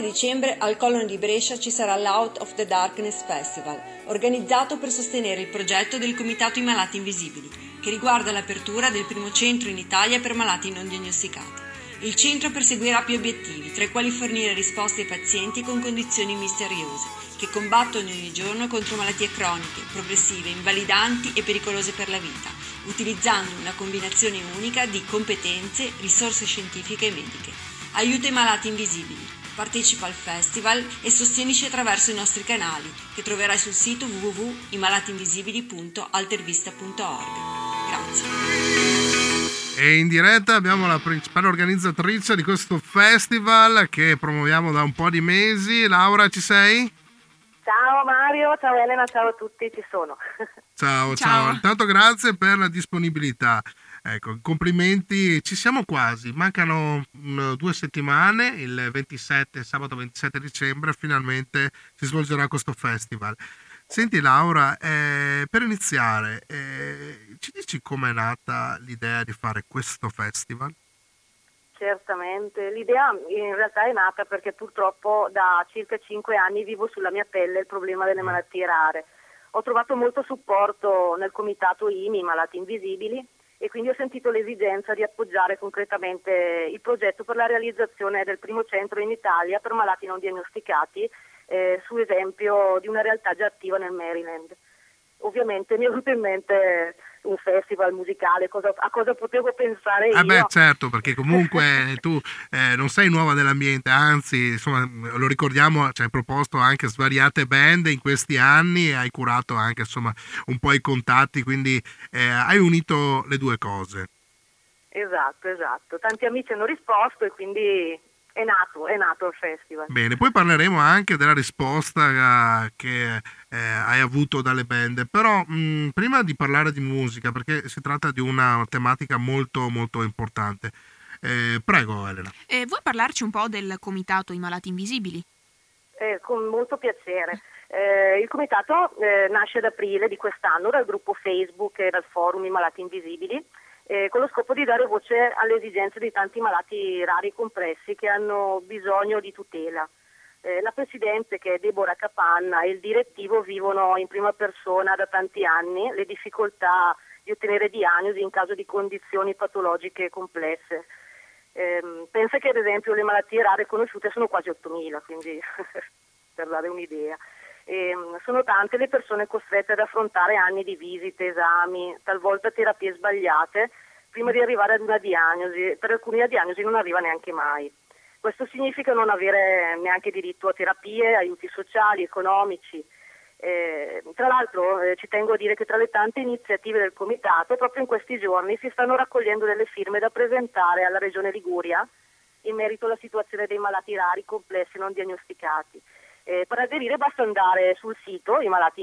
dicembre al Colon di Brescia ci sarà l'Out of the Darkness Festival, organizzato per sostenere il progetto del Comitato I Malati Invisibili, che riguarda l'apertura del primo centro in Italia per malati non diagnosticati. Il centro perseguirà più obiettivi, tra i quali fornire risposte ai pazienti con condizioni misteriose, che combattono ogni giorno contro malattie croniche, progressive, invalidanti e pericolose per la vita, utilizzando una combinazione unica di competenze, risorse scientifiche e mediche. Aiuta i malati invisibili. Partecipa al festival e sostienici attraverso i nostri canali, che troverai sul sito www.imalatiinvisibili.altervista.org. Grazie. E in diretta abbiamo la principale organizzatrice di questo festival che promuoviamo da un po' di mesi. Laura, ci sei? Ciao Mario, ciao Elena, ciao a tutti, ci sono. Ciao. Intanto grazie per la disponibilità. Ecco, complimenti, ci siamo quasi, mancano 2 settimane, il 27, sabato 27 dicembre, finalmente si svolgerà questo festival. Senti Laura, per iniziare, ci dici com'è nata l'idea di fare questo festival? Certamente, l'idea in realtà è nata perché purtroppo da circa 5 anni vivo sulla mia pelle il problema delle malattie rare. Ho trovato molto supporto nel comitato IMI, Malati Invisibili, e quindi ho sentito l'esigenza di appoggiare concretamente il progetto per la realizzazione del primo centro in Italia per malati non diagnosticati, su esempio di una realtà già attiva nel Maryland. Ovviamente mi è venuto in mente un festival musicale, a cosa potevo pensare io? Beh, certo, perché comunque tu non sei nuova nell'ambiente, anzi, insomma, lo ricordiamo, ci hai proposto anche svariate band in questi anni e hai curato anche, insomma, un po' i contatti, quindi hai unito le due cose. Esatto. Tanti amici hanno risposto e quindi è nato il festival. Bene, poi parleremo anche della risposta che hai avuto dalle band, però prima di parlare di musica, perché si tratta di una tematica molto molto importante, prego Elena. Vuoi parlarci un po' del comitato I Malati Invisibili? Con molto piacere. Il comitato nasce ad aprile di quest'anno dal gruppo Facebook e dal forum I Malati Invisibili, con lo scopo di dare voce alle esigenze di tanti malati rari e compressi che hanno bisogno di tutela. La presidente, che è Deborah Capanna, e il direttivo vivono in prima persona da tanti anni le difficoltà di ottenere diagnosi in caso di condizioni patologiche complesse. Pensa che ad esempio le malattie rare conosciute sono quasi 8.000, quindi per dare un'idea. Sono tante le persone costrette ad affrontare anni di visite, esami, talvolta terapie sbagliate prima di arrivare ad una diagnosi. Per alcuni la diagnosi non arriva neanche mai. Questo significa non avere neanche diritto a terapie, aiuti sociali, economici. Tra l'altro ci tengo a dire che tra le tante iniziative del comitato proprio in questi giorni si stanno raccogliendo delle firme da presentare alla Regione Liguria in merito alla situazione dei malati rari, complessi e non diagnosticati. Per aderire basta andare sul sito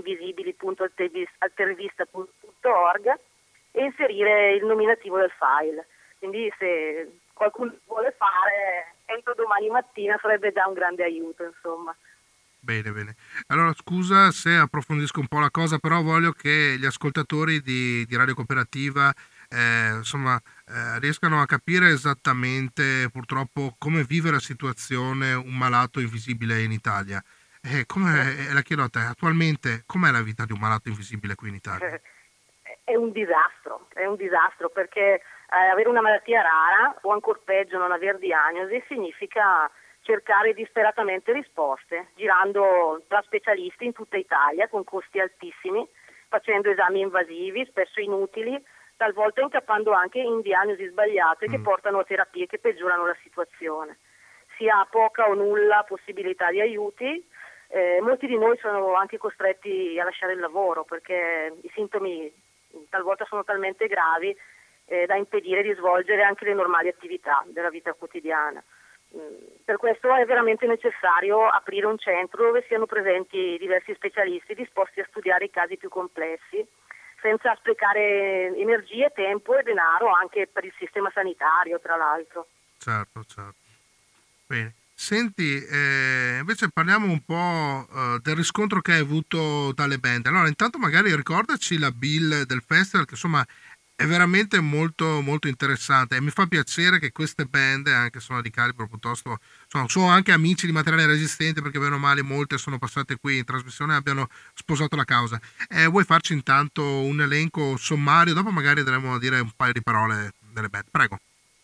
imalatiinvisibili.altervista.org e inserire il nominativo del file. Quindi se qualcuno vuole fare entro domani mattina sarebbe già un grande aiuto, insomma. Bene. Allora scusa se approfondisco un po' la cosa, però voglio che gli ascoltatori di Radio Cooperativa riescano a capire esattamente purtroppo come vive la situazione un malato invisibile in Italia. La chiedo a te, attualmente com'è la vita di un malato invisibile qui in Italia? È un disastro perché avere una malattia rara o ancor peggio non aver diagnosi significa cercare disperatamente risposte, girando tra specialisti in tutta Italia con costi altissimi, facendo esami invasivi, spesso inutili, talvolta incappando anche in diagnosi sbagliate che portano a terapie che peggiorano la situazione. Si ha poca o nulla possibilità di aiuti, molti di noi sono anche costretti a lasciare il lavoro perché i sintomi talvolta sono talmente gravi da impedire di svolgere anche le normali attività della vita quotidiana. Per questo è veramente necessario aprire un centro dove siano presenti diversi specialisti disposti a studiare i casi più complessi, senza sprecare energie, tempo e denaro anche per il sistema sanitario, tra l'altro. Certo. Bene. Senti, invece parliamo un po' del riscontro che hai avuto dalle band. Allora, intanto magari ricordaci la bill del festival, che insomma È veramente molto, molto interessante e mi fa piacere che queste band, anche sono di calibro piuttosto, sono anche amici di Materiale Resistente, perché bene o male molte sono passate qui in trasmissione e abbiano sposato la causa. Vuoi farci intanto un elenco sommario? Dopo magari dovremo dire un paio di parole delle band. Prego.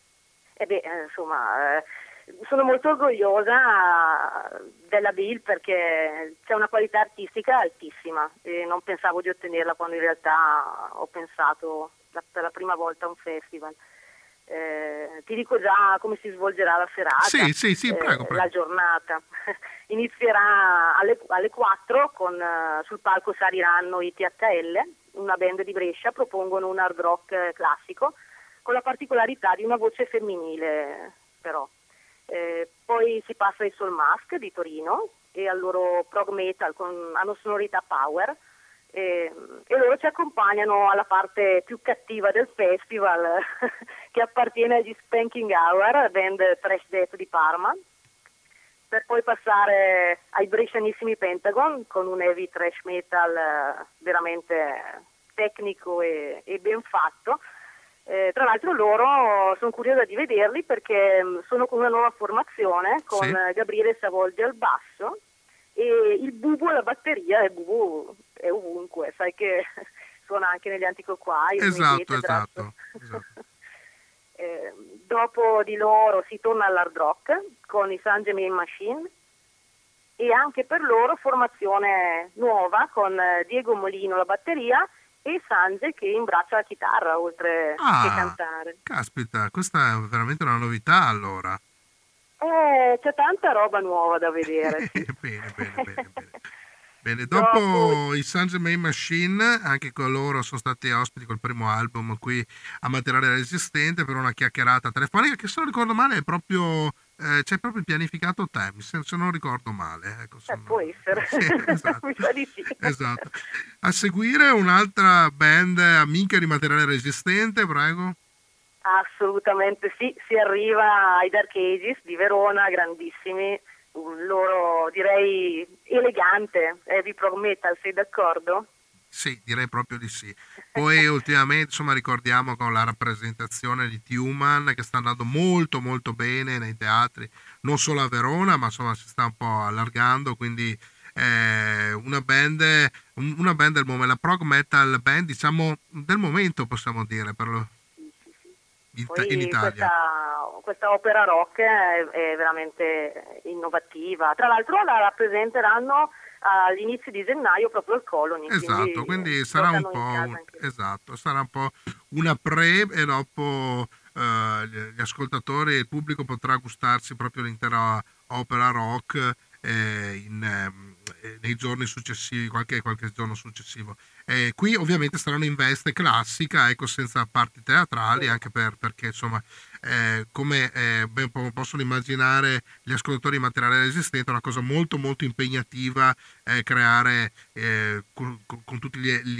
Sono molto orgogliosa della Bill perché c'è una qualità artistica altissima e non pensavo di ottenerla quando in realtà ho pensato per la prima volta a un festival. Ti dico già come si svolgerà la serata. Sì, prego. La giornata. Inizierà alle 4 sul palco saliranno i THL, una band di Brescia, propongono un hard rock classico con la particolarità di una voce femminile però. Poi si passa ai Soul Mask di Torino e al loro prog metal hanno sonorità power e loro ci accompagnano alla parte più cattiva del festival che appartiene agli Spanking Hour, band thrash death di Parma, per poi passare ai brescianissimi Pentagon con un heavy thrash metal veramente tecnico e ben fatto. Tra l'altro loro sono curiosa di vederli perché sono con una nuova formazione con Gabriele Savoldi al basso e il Bubu alla batteria, e Bubu è ovunque, sai che suona anche negli Anticoquai. Esatto. Dopo di loro si torna all'hard rock con i Sange Main Machine e anche per loro formazione nuova con Diego Molino alla batteria e Sange che imbraccia la chitarra oltre che cantare. Caspita, questa è veramente una novità allora. C'è tanta roba nuova da vedere. Sì. Bene, dopo i Sange Main Machine, anche con loro sono stati ospiti col primo album qui a Materiale Resistente per una chiacchierata telefonica che, se non ricordo male, è proprio c'è proprio pianificato te, se non ricordo male. Ecco, può essere. Sì, esatto. Mi sa di sì. Esatto. A seguire un'altra band amica di Materiale Resistente, prego. Assolutamente sì, si arriva ai Dark Ages di Verona, grandissimi, loro direi elegante, heavy prog metal, sei d'accordo? Sì, direi proprio di sì. Poi ultimamente, insomma, ricordiamo con la rappresentazione di Tuman che sta andando molto molto bene nei teatri, non solo a Verona, ma insomma si sta un po' allargando, quindi una band del momento, la prog metal band, diciamo, del momento, possiamo dire, in Italia. Questa opera rock è veramente innovativa. Tra l'altro la rappresenteranno agli inizi di gennaio proprio al Colony. Esatto, quindi sarà un po' una pre e dopo gli ascoltatori e il pubblico potrà gustarsi proprio l'intera opera rock nei giorni successivi, qualche giorno successivo. Qui ovviamente saranno in veste classica, ecco, senza parti teatrali, anche perché insomma come ben possono immaginare gli ascoltatori di Materiale Resistente, è una cosa molto molto impegnativa creare con tutti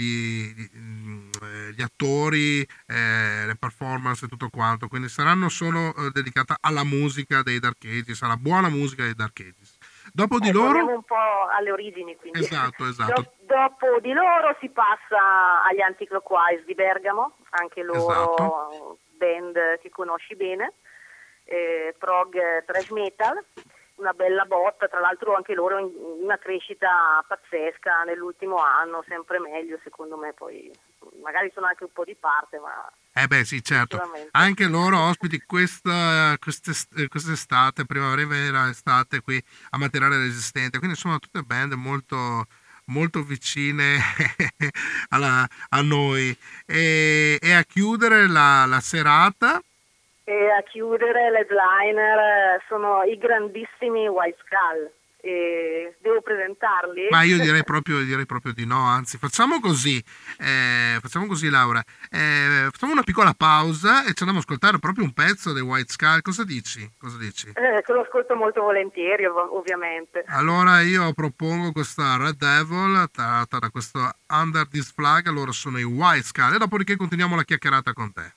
gli attori, le performance e tutto quanto, quindi saranno solo dedicate alla musica dei Dark Ages, alla buona musica dei Dark Ages. Dopo di loro torniamo un po' alle origini, quindi. Esatto. Dopo di loro si passa agli Anticlockwise di Bergamo, anche loro band che conosci bene, prog thrash metal, una bella botta, tra l'altro anche loro in una crescita pazzesca nell'ultimo anno, sempre meglio secondo me, poi magari sono anche un po' di parte, ma sì, certo, anche loro ospiti quest'estate, primavera, estate qui a Materiale Resistente, quindi sono tutte band molto molto vicine a noi e a chiudere la serata. E a chiudere l'headliner sono i grandissimi White Skull. Devo presentarli? Ma io direi proprio di no, anzi facciamo così Laura, facciamo una piccola pausa e ci andiamo ad ascoltare proprio un pezzo dei White Skull. Cosa dici? Ce lo ascolto molto volentieri, ovviamente. Allora io propongo questa Red Devil tratta da questo Under This Flag, loro sono i White Skull e dopodiché continuiamo la chiacchierata con te.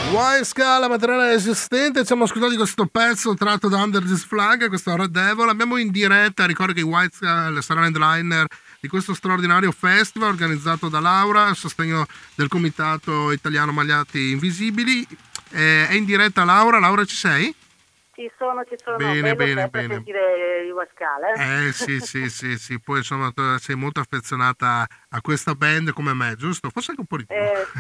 Waiska, la materiale esistente, ci siamo ascoltati questo pezzo tratto da Under This Flag, questo Red Devil. Abbiamo in diretta, ricordo che i Waiska saranno headliner di questo straordinario festival organizzato da Laura a sostegno del Comitato Italiano Magliati Invisibili. È in diretta Laura, ci sei? Ci sono. Bene. Sentire i Wascal, Sì, poi insomma sei molto affezionata a questa band come me, giusto? Forse anche un po' di più.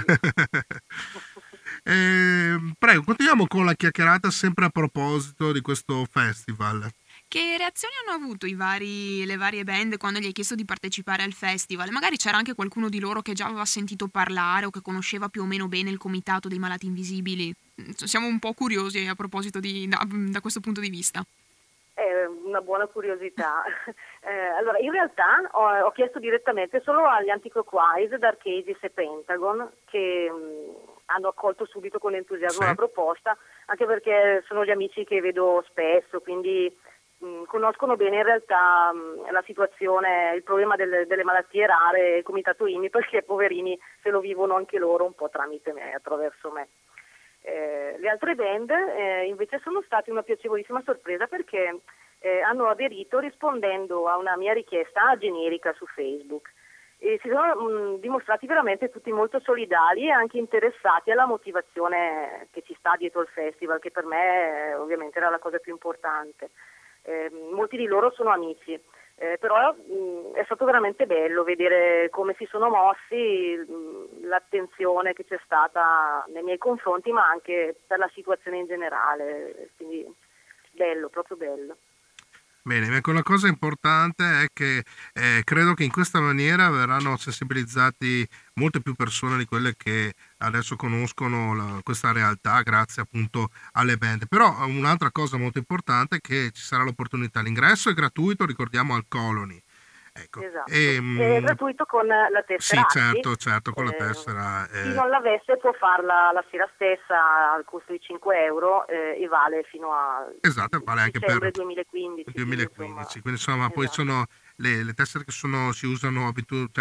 Sì. Prego, continuiamo con la chiacchierata sempre a proposito di questo festival. Che reazioni hanno avuto le varie band quando gli hai chiesto di partecipare al festival? Magari c'era anche qualcuno di loro che già aveva sentito parlare o che conosceva più o meno bene il Comitato dei Malati Invisibili. Siamo un po' curiosi a proposito da questo punto di vista. È una buona curiosità. Allora, in realtà ho chiesto direttamente solo agli Anticlockwise, Dark Ages e Pentagon, che hanno accolto subito con entusiasmo la proposta, anche perché sono gli amici che vedo spesso, quindi conoscono bene in realtà la situazione, il problema delle malattie rare, il Comitato IMI, perché poverini se lo vivono anche loro un po' tramite me, attraverso me. Le altre band invece sono state una piacevolissima sorpresa perché hanno aderito rispondendo a una mia richiesta generica su Facebook e si sono dimostrati veramente tutti molto solidali e anche interessati alla motivazione che ci sta dietro il festival, che per me ovviamente era la cosa più importante. Molti di loro sono amici, però è stato veramente bello vedere come si sono mossi, l'attenzione che c'è stata nei miei confronti, ma anche per la situazione in generale, quindi bello, proprio bello. Bene, ecco, la cosa importante è che credo che in questa maniera verranno sensibilizzati molte più persone di quelle che adesso conoscono questa realtà grazie appunto alle band. Però un'altra cosa molto importante è che ci sarà l'opportunità, l'ingresso è gratuito, ricordiamo, al Colony. Ecco. Esatto, è gratuito con la tessera. Sì, certo, con la tessera. Chi non l'avesse può farla la sera stessa al costo di 5 euro e vale fino a vale anche dicembre per 2015. Quindi insomma poi sono le tessere che si usano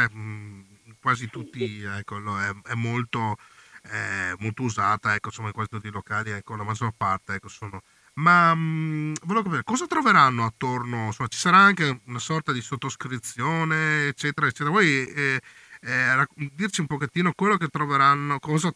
quasi tutti, ecco, è molto usata, ecco, insomma in quasi tutti i locali, ecco, la maggior parte, ecco, sono. Ma volevo capire cosa troveranno attorno, insomma, ci sarà anche una sorta di sottoscrizione, eccetera. Vuoi dirci un pochettino quello che troveranno, cosa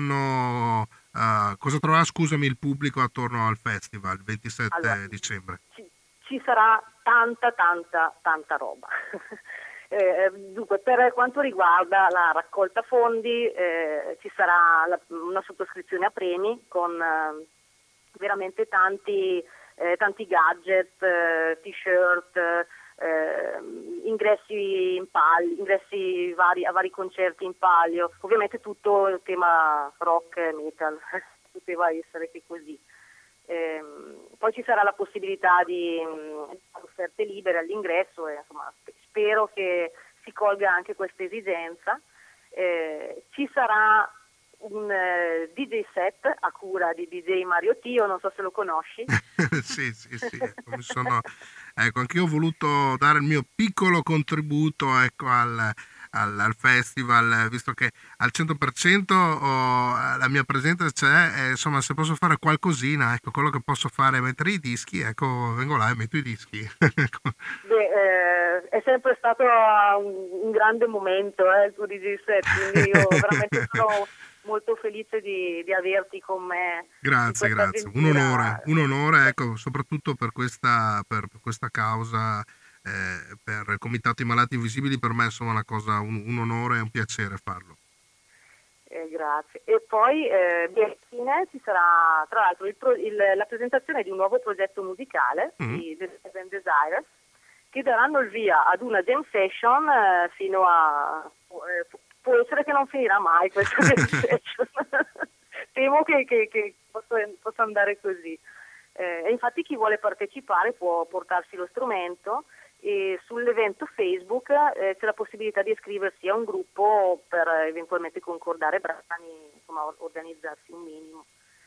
troverà, scusami, il pubblico attorno al festival il 27 dicembre? Ci sarà tanta roba. Dunque, per quanto riguarda la raccolta fondi, ci sarà una sottoscrizione a premi con veramente tanti gadget, t-shirt, ingressi in palio, ingressi a vari concerti in palio, ovviamente tutto il tema rock, metal, poteva essere che così. Poi ci sarà la possibilità di offerte libere all'ingresso e insomma spero che si colga anche questa esigenza. Ci sarà un DJ set a cura di DJ Mario Tio, non so se lo conosci. Sì, ecco, ecco, anch'io ho voluto dare il mio piccolo contributo, ecco, al festival, visto che al 100% la mia presenza c'è, insomma, se posso fare qualcosina, ecco, quello che posso fare è mettere i dischi, ecco, vengo là e metto i dischi. È sempre stato un grande momento il tuo DJ set, quindi io veramente sono molto felice di averti con me. Grazie, un onore, ecco, soprattutto per questa causa, per il Comitato I Malati Invisibili, per me insomma una cosa, un onore e un piacere farlo. Grazie. E poi infine ci sarà tra l'altro la presentazione di un nuovo progetto musicale di The Seven Desires, che daranno il via ad una jam session fino a può essere che non finirà mai questa jam session. Temo che possa andare così. E infatti chi vuole partecipare può portarsi lo strumento e sull'evento Facebook c'è la possibilità di iscriversi a un gruppo per eventualmente concordare brani, insomma organizzarsi un minimo.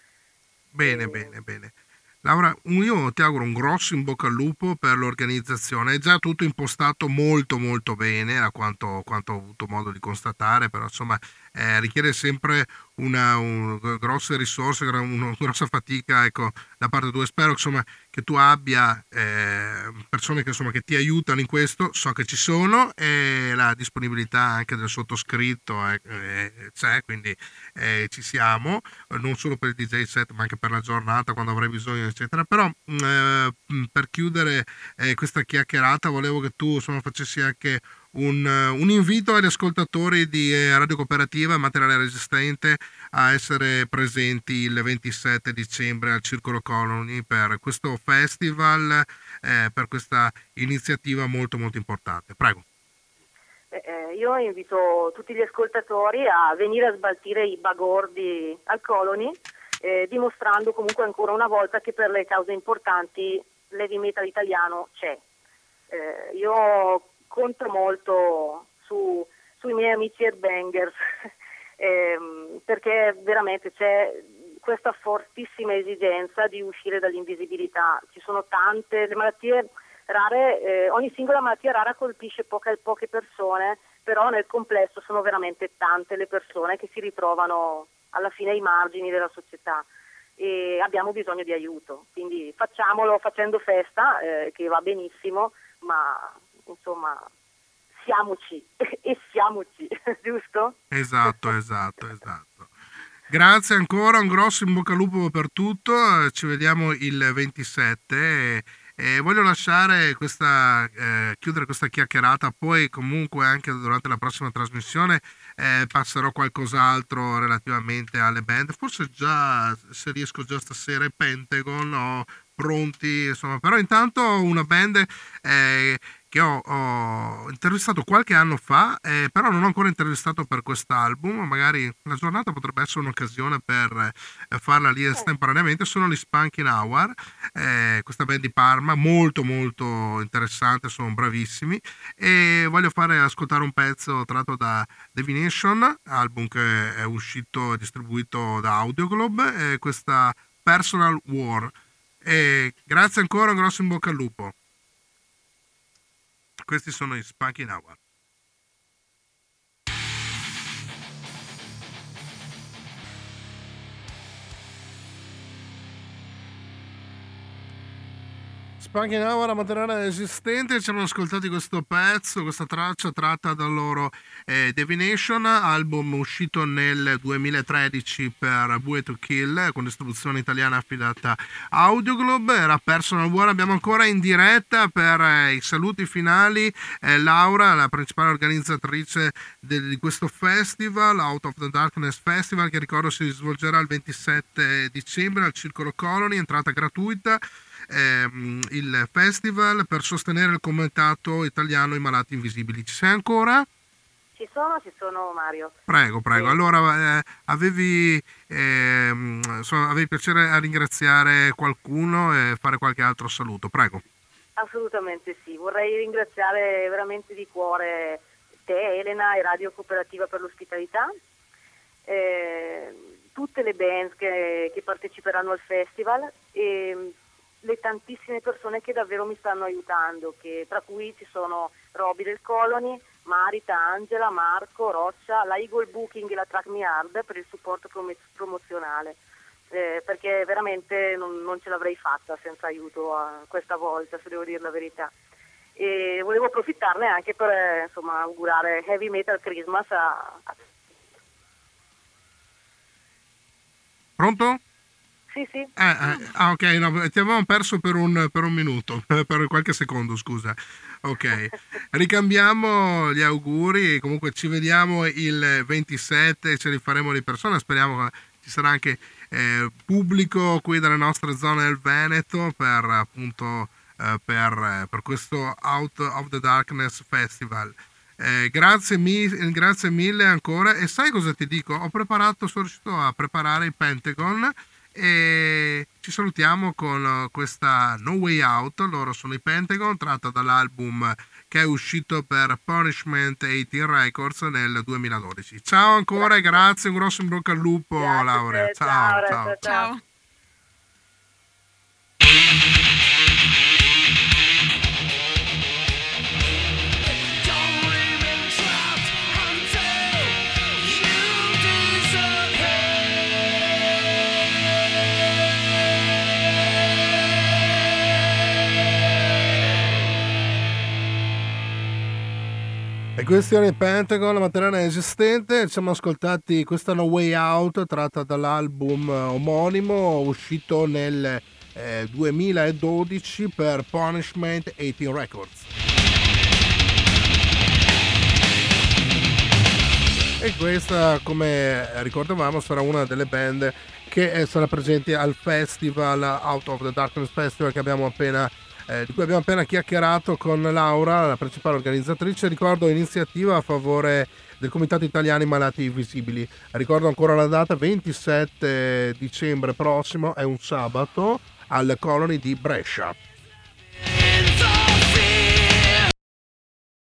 Bene. Laura, io ti auguro un grosso in bocca al lupo per l'organizzazione, è già tutto impostato molto molto bene, a quanto ho avuto modo di constatare, però insomma richiede sempre una grosse risorse, una grossa fatica, ecco, da parte tua. Spero insomma che tu abbia persone che insomma che ti aiutano in questo, so che ci sono, e la disponibilità anche del sottoscritto c'è, quindi ci siamo, non solo per il DJ set ma anche per la giornata quando avrai bisogno eccetera. Però per chiudere questa chiacchierata volevo che tu insomma facessi anche un invito agli ascoltatori di Radio Cooperativa Materiale Resistente a essere presenti il 27 dicembre al Circolo Colony per questo festival, per questa iniziativa molto molto importante. Prego. Io invito tutti gli ascoltatori a venire a smaltire i bagordi al Colony, dimostrando comunque ancora una volta che per le cause importanti l'heavy metal italiano c'è. Io conto molto sui miei amici headbangers perché veramente c'è questa fortissima esigenza di uscire dall'invisibilità. Ci sono tante le malattie rare, ogni singola malattia rara colpisce poche persone, però nel complesso sono veramente tante le persone che si ritrovano alla fine ai margini della società e abbiamo bisogno di aiuto, quindi facciamolo facendo festa, che va benissimo, ma insomma siamoci e siamoci, giusto? Esatto. Grazie ancora, un grosso in bocca al lupo per tutto, ci vediamo il 27 e voglio lasciare chiudere questa chiacchierata, poi comunque anche durante la prossima trasmissione passerò qualcos'altro relativamente alle band, forse già se riesco già stasera i Pentagon o pronti, insomma, però intanto una band che ho intervistato qualche anno fa, però non ho ancora intervistato per quest'album, magari la giornata potrebbe essere un'occasione per farla lì estemporaneamente. Sono gli Spunkin Hour, questa band di Parma, molto molto interessante, sono bravissimi, e voglio fare ascoltare un pezzo tratto da Divination, album che è uscito e distribuito da Audioglobe, questa Personal War. Grazie ancora, un grosso in bocca al lupo. Questi sono i Spunkin Hour. Spunkin Hour a Materiale Resistente, ci hanno ascoltati questo pezzo, questa traccia tratta dal loro Divination, album uscito nel 2013 per Bue to Kill, con distribuzione italiana affidata a Audioglobe. Era Personal War. Abbiamo ancora in diretta per i saluti finali Laura, la principale organizzatrice di questo festival, Out of the Darkness Festival, che ricordo si svolgerà il 27 dicembre al Circolo Colony, entrata gratuita. Il festival per sostenere il comitato italiano I Malati Invisibili. Ci sei ancora? Ci sono Mario. Prego. Allora, avevi piacere a ringraziare qualcuno e fare qualche altro saluto? Prego. Assolutamente sì, vorrei ringraziare veramente di cuore te, Elena, e Radio Cooperativa per l'ospitalità, tutte le band che parteciperanno al festival e le tantissime persone che davvero mi stanno aiutando, tra cui ci sono Roby del Colony, Marita, Angela, Marco, Roccia, la Eagle Booking e la Track Me Hard per il supporto promozionale, perché veramente non ce l'avrei fatta senza aiuto questa volta, se devo dire la verità. E volevo approfittarne anche per augurare Heavy Metal Christmas a... Pronto? Sì. Ok, no, ti avevamo perso per un minuto, per qualche secondo, scusa. Ok, ricambiamo gli auguri, comunque ci vediamo il 27, ce li faremo di persona, speriamo che ci sarà anche pubblico qui dalle nostre zone del Veneto per appunto per questo Out of the Darkness Festival. Grazie mille ancora, e sai cosa ti dico? Sono riuscito a preparare i Pentagon e ci salutiamo con questa No Way Out. Loro sono i Pentagon, tratta dall'album che è uscito per Punishment 18 Records nel 2012. Ciao ancora e grazie, un grosso in bocca al lupo. Grazie, Laura. Ciao. Don't remain trapped until you Questione Pentagon, la materiale esistente. Ci siamo ascoltati questa No Way Out tratta dall'album omonimo uscito nel 2012 per Punishment 18 Records. E questa, come ricordavamo, sarà una delle band che sarà presente al festival Out of the Darkness Festival di cui abbiamo appena chiacchierato con Laura, la principale organizzatrice. Ricordo iniziativa a favore del Comitato Italiani Malati Invisibili. Ricordo ancora la data, 27 dicembre prossimo, è un sabato, al Colony di Brescia.